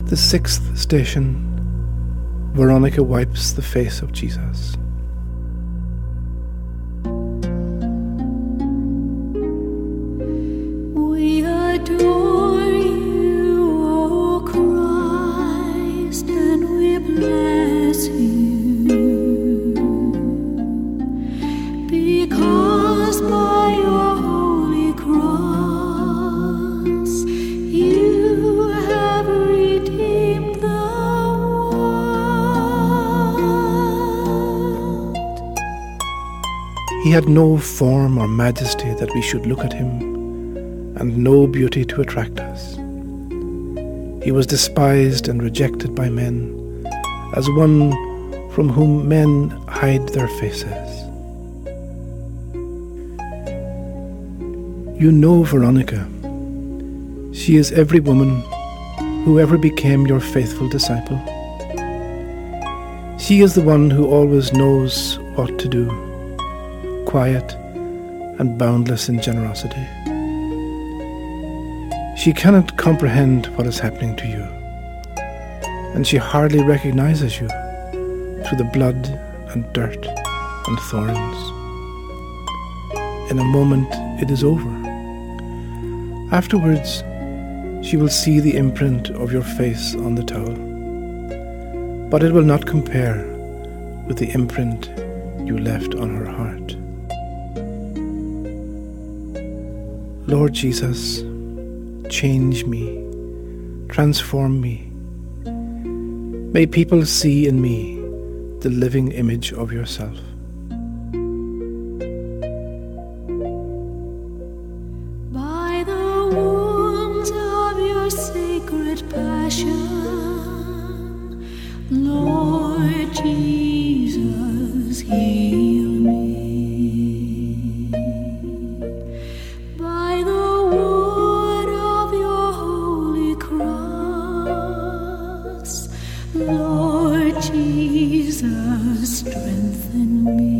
The sixth station, Veronica wipes the face of Jesus. We adore you, O Christ, and we bless you, because by your holy cross you have redeemed the world. He had no form or majesty that we should look at him, and no beauty to attract us. He was despised and rejected by men, as one from whom men hide their faces. You know Veronica. She is every woman who ever became your faithful disciple. She is the one who always knows what to do, quiet and boundless in generosity. She cannot comprehend what is happening to you, and she hardly recognizes you through the blood and dirt and thorns. In a moment it is over. Afterwards, she will see the imprint of your face on the towel, but it will not compare with the imprint you left on her heart. Lord Jesus, change me, transform me. May people see in me the living image of yourself. By the wounds of your sacred passion, Lord Jesus, heal me. By the wood of your holy cross, Lord Jesus, strengthen me.